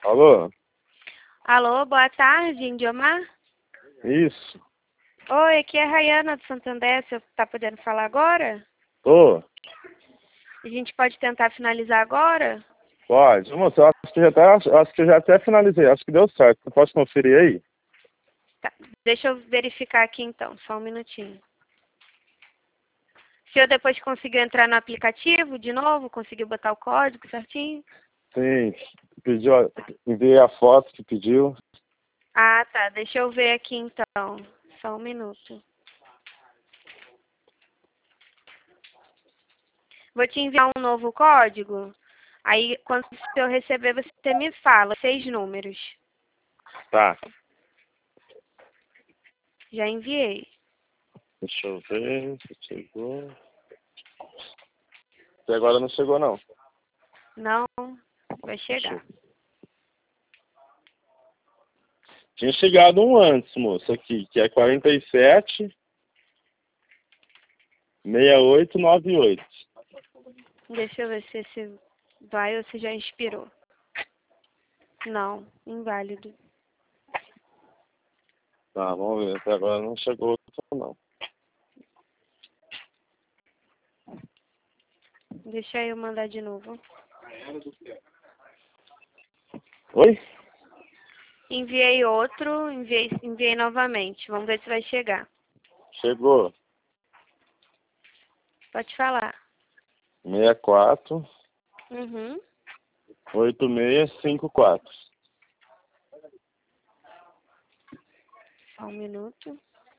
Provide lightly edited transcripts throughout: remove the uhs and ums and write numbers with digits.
Alô? Alô, boa tarde, Indiomar. Isso. Oi, aqui é a Rayana do Santander. Você tá podendo falar agora? Tô. A gente pode tentar finalizar agora? Pode. Moça, eu já até finalizei. Acho que deu certo. Você pode conferir aí? Tá. Deixa eu verificar aqui então, só um minutinho. Se eu depois conseguir entrar no aplicativo de novo, conseguir botar o código certinho? Sim. Pediu, enviei a foto que pediu. Ah, tá. Deixa eu ver aqui então. Só um minuto. Vou te enviar um novo código. Aí, quando eu receber, você me fala. 6 números. Tá. Já enviei. Deixa eu ver se chegou. Até agora não chegou, não. Não, vai chegar. Tinha chegado um antes, moça, aqui, que é 47 6898. Deixa eu ver se esse vai ou se já expirou. Não, inválido. Tá, vamos ver. Até agora não chegou outro, não. Deixa eu mandar de novo. Oi? Enviei outro, enviei novamente. Vamos ver se vai chegar. Chegou. Pode falar. 64 Uhum. 8654. Só um minuto.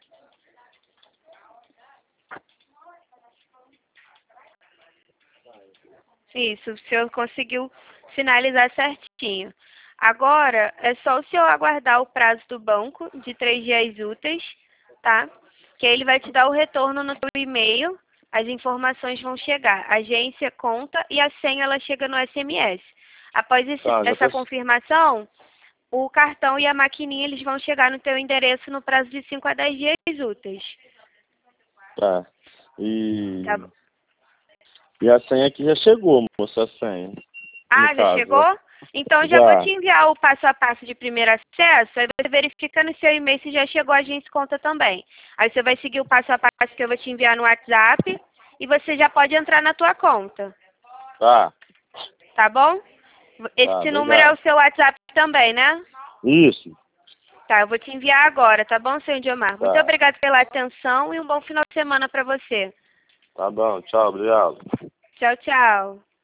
Isso, o senhor conseguiu finalizar certinho. Agora, é só o senhor aguardar o prazo do banco de 3 dias úteis, tá? Que aí ele vai te dar o retorno no seu e-mail, as informações vão chegar. Agência, conta e a senha ela chega no SMS. Após Tá, já essa tá. confirmação, o cartão e a maquininha eles vão chegar no teu endereço no prazo de 5 a 10 dias úteis. Tá. E. Tá bom? E a senha aqui já chegou, moça, a senha. No Ah, já caso, né? chegou? Então eu já vou Já. te enviar o passo a passo de primeiro acesso, aí você verifica no seu e-mail se já chegou a agência conta também. Aí você vai seguir o passo a passo que eu vou te enviar no WhatsApp e você já pode entrar na tua conta, Tá. tá bom? Tá, Esse número é o obrigado. seu WhatsApp também, né? Isso. Tá, eu vou te enviar agora, tá bom, senhor Diomar? Muito Tá. obrigada pela atenção e um bom final de semana para você. Tá bom. Tchau, obrigado. Tchau, tchau.